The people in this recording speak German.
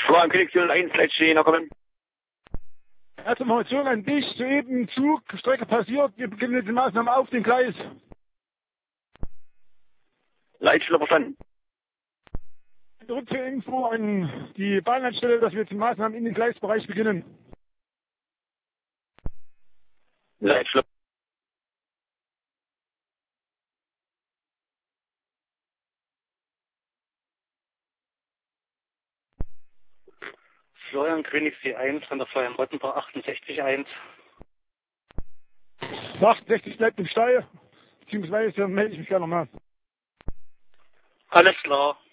Florian König 1, Leitstehen, kommen. Erste Information an dich, soeben Zugstrecke passiert, wir beginnen mit den Maßnahmen auf dem Gleis. Leitstelle verstanden. Rückinfo an die Bahnanstelle, dass wir jetzt die Maßnahmen in den Gleisbereich beginnen. Leitstelle. Florian König C1 von der Florian Rottenbach 68.1. 68 bleibt im Stall, beziehungsweise melde ich mich gerne nochmal. Alles klar.